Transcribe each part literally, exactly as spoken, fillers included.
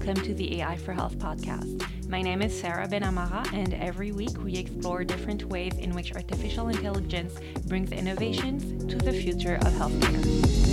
welcome to the A I for Health podcast. My name is Sarah Benamara, and every week we explore different ways in which artificial intelligence brings innovations to the future of healthcare.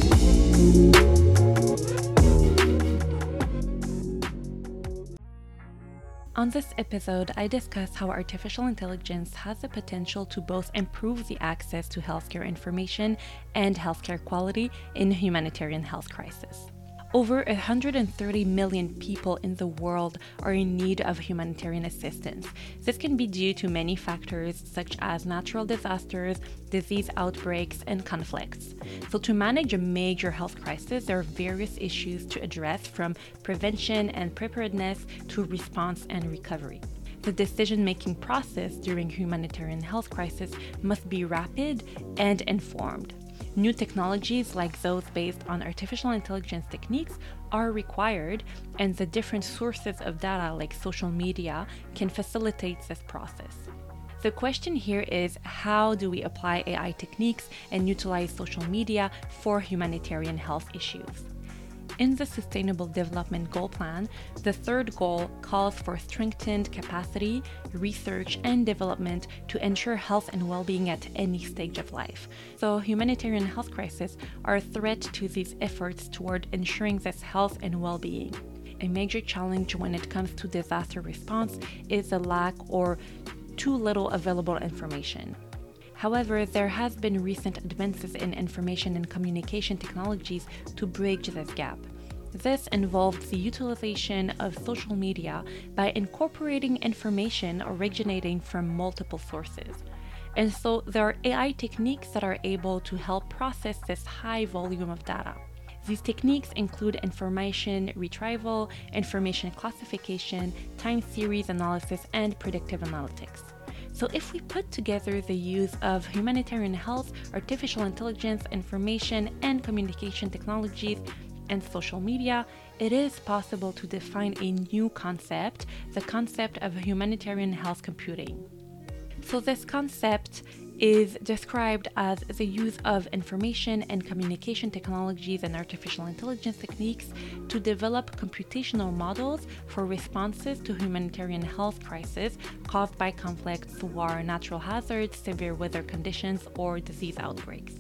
On this episode, I discuss how artificial intelligence has the potential to both improve the access to healthcare information and healthcare quality in a humanitarian health crisis. Over one hundred thirty million people in the world are in need of humanitarian assistance. This can be due to many factors such as natural disasters, disease outbreaks, and conflicts. So to manage a major health crisis, there are various issues to address, from prevention and preparedness to response and recovery. The decision-making process during humanitarian health crisis must be rapid and informed. New technologies like those based on artificial intelligence techniques are required, and the different sources of data like social media can facilitate this process. The question here is, how do we apply A I techniques and utilize social media for humanitarian health issues? In the Sustainable Development Goal Plan, the third goal calls for strengthened capacity, research, and development to ensure health and well-being at any stage of life. So humanitarian health crises are a threat to these efforts toward ensuring this health and well-being. A major challenge when it comes to disaster response is the lack or too little available information. However, there has been recent advances in information and communication technologies to bridge this gap. This involves the utilization of social media by incorporating information originating from multiple sources. And so there are A I techniques that are able to help process this high volume of data. These techniques include information retrieval, information classification, time series analysis, and predictive analytics. So if we put together the use of humanitarian health, artificial intelligence, information and communication technologies, and social media, it is possible to define a new concept, the concept of humanitarian health computing. So this concept is described as the use of information and communication technologies and artificial intelligence techniques to develop computational models for responses to humanitarian health crises caused by conflicts, war, natural hazards, severe weather conditions, or disease outbreaks.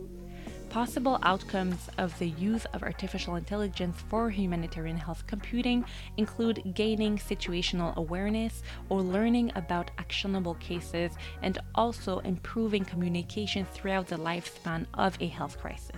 Possible outcomes of the use of artificial intelligence for humanitarian health computing include gaining situational awareness or learning about actionable cases, and also improving communication throughout the lifespan of a health crisis.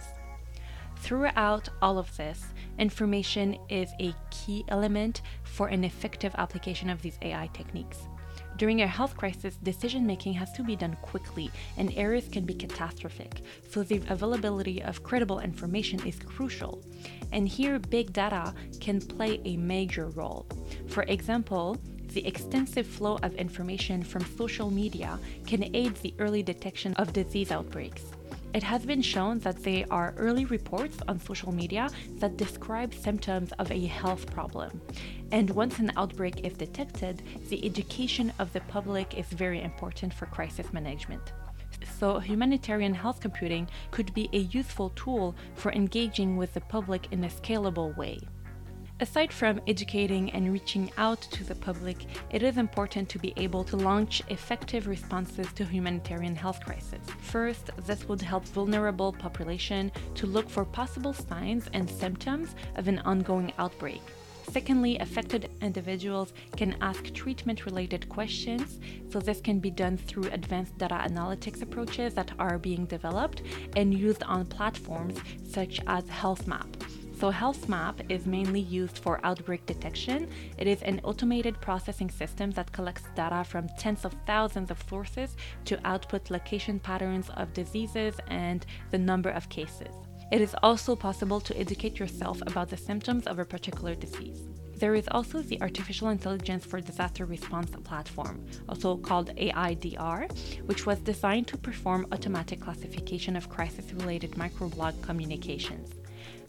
Throughout all of this, information is a key element for an effective application of these A I techniques. During a health crisis, decision-making has to be done quickly, and errors can be catastrophic, so the availability of credible information is crucial. And here, big data can play a major role. For example, the extensive flow of information from social media can aid the early detection of disease outbreaks. It has been shown that there are early reports on social media that describe symptoms of a health problem. And once an outbreak is detected, the education of the public is very important for crisis management. So humanitarian health computing could be a useful tool for engaging with the public in a scalable way. Aside from educating and reaching out to the public, it is important to be able to launch effective responses to humanitarian health crises. First, this would help vulnerable population to look for possible signs and symptoms of an ongoing outbreak. Secondly, affected individuals can ask treatment-related questions, so this can be done through advanced data analytics approaches that are being developed and used on platforms such as HealthMap. So HealthMap is mainly used for outbreak detection. It is an automated processing system that collects data from tens of thousands of sources to output location patterns of diseases and the number of cases. It is also possible to educate yourself about the symptoms of a particular disease. There is also the Artificial Intelligence for Disaster Response platform, also called A I D R, which was designed to perform automatic classification of crisis-related microblog communications.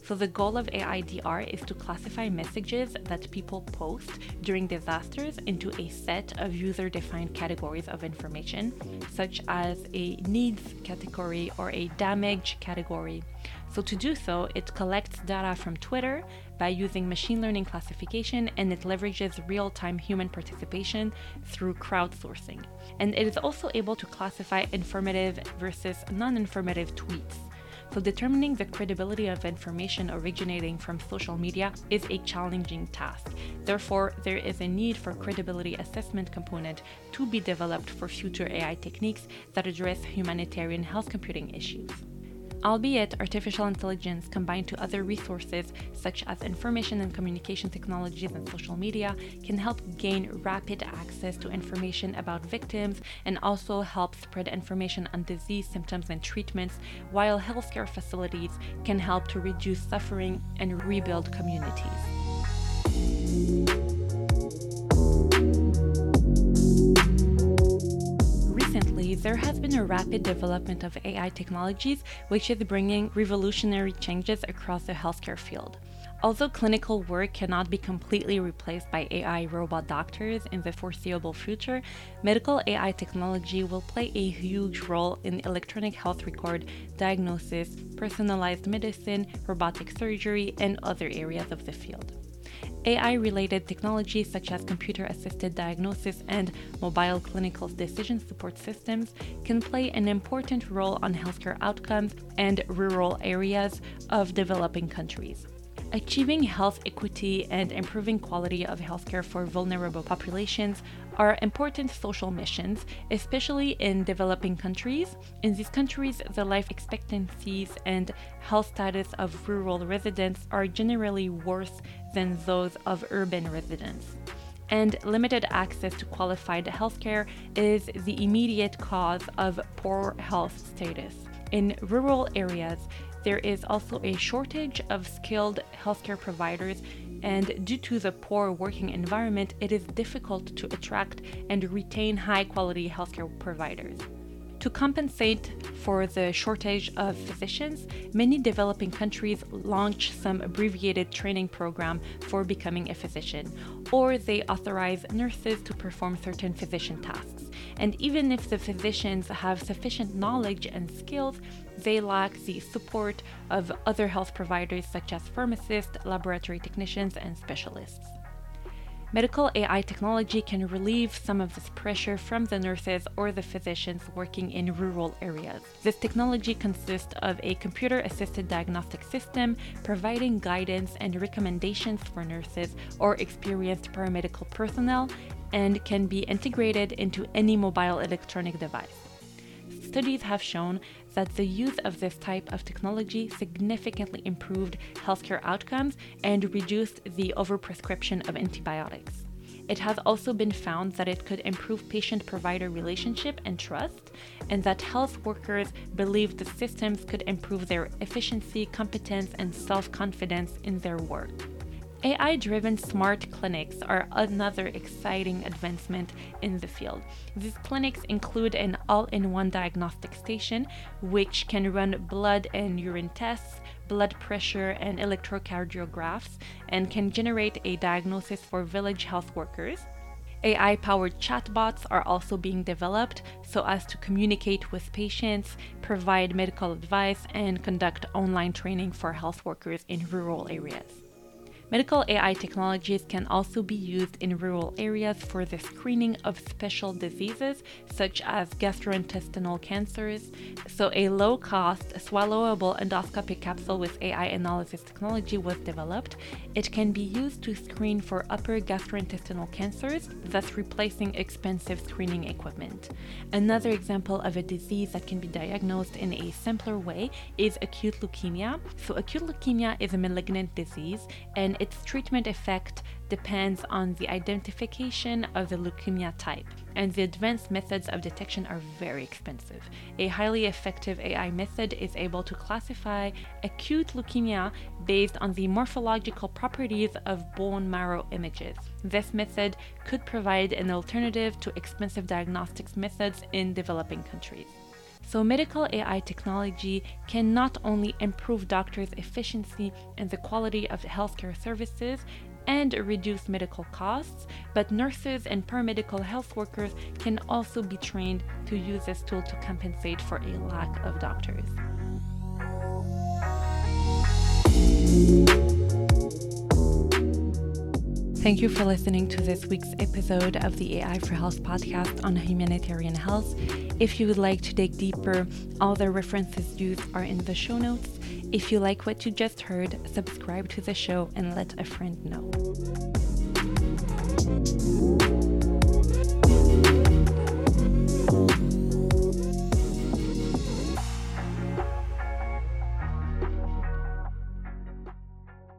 So the goal of A I D R is to classify messages that people post during disasters into a set of user-defined categories of information, such as a needs category or a damage category. So to do so, it collects data from Twitter by using machine learning classification, and it leverages real-time human participation through crowdsourcing. And it is also able to classify informative versus non-informative tweets. So determining the credibility of information originating from social media is a challenging task. Therefore, there is a need for credibility assessment component to be developed for future A I techniques that address humanitarian health computing issues. Albeit artificial intelligence combined to other resources such as information and communication technologies and social media can help gain rapid access to information about victims and also help spread information on disease symptoms and treatments, while healthcare facilities can help to reduce suffering and rebuild communities. Recently, there has been a rapid development of A I technologies, which is bringing revolutionary changes across the healthcare field. Although clinical work cannot be completely replaced by A I robot doctors in the foreseeable future, medical A I technology will play a huge role in electronic health record diagnosis, personalized medicine, robotic surgery, and other areas of the field. A I-related technologies such as computer-assisted diagnosis and mobile clinical decision support systems can play an important role on healthcare outcomes and rural areas of developing countries. Achieving health equity and improving quality of healthcare for vulnerable populations are important social missions, especially in developing countries. In these countries, the life expectancies and health status of rural residents are generally worse than those of urban residents. And limited access to qualified healthcare is the immediate cause of poor health status. In rural areas, there is also a shortage of skilled healthcare providers, and due to the poor working environment, it is difficult to attract and retain high-quality healthcare providers. To compensate for the shortage of physicians, many developing countries launch some abbreviated training program for becoming a physician, or they authorize nurses to perform certain physician tasks. And even if the physicians have sufficient knowledge and skills, they lack the support of other health providers such as pharmacists, laboratory technicians, and specialists. Medical A I technology can relieve some of this pressure from the nurses or the physicians working in rural areas. This technology consists of a computer-assisted diagnostic system providing guidance and recommendations for nurses or experienced paramedical personnel, and can be integrated into any mobile electronic device. Studies have shown that the use of this type of technology significantly improved healthcare outcomes and reduced the overprescription of antibiotics. It has also been found that it could improve patient-provider relationship and trust, and that health workers believe the systems could improve their efficiency, competence, and self-confidence in their work. A I-driven smart clinics are another exciting advancement in the field. These clinics include an all-in-one diagnostic station, which can run blood and urine tests, blood pressure, and electrocardiographs, and can generate a diagnosis for village health workers. A I-powered chatbots are also being developed so as to communicate with patients, provide medical advice, and conduct online training for health workers in rural areas. Medical A I technologies can also be used in rural areas for the screening of special diseases such as gastrointestinal cancers. So a low-cost, swallowable endoscopic capsule with A I analysis technology was developed. It can be used to screen for upper gastrointestinal cancers, thus replacing expensive screening equipment. Another example of a disease that can be diagnosed in a simpler way is acute leukemia. So acute leukemia is a malignant disease, and its treatment effect depends on the identification of the leukemia type, and the advanced methods of detection are very expensive. A highly effective A I method is able to classify acute leukemia based on the morphological properties of bone marrow images. This method could provide an alternative to expensive diagnostics methods in developing countries. So medical A I technology can not only improve doctors' efficiency and the quality of healthcare services and reduce medical costs, but nurses and paramedical health workers can also be trained to use this tool to compensate for a lack of doctors. Thank you for listening to this week's episode of the A I for Health podcast on humanitarian health. If you would like to dig deeper, all the references used are in the show notes. If you like what you just heard, subscribe to the show and let a friend know.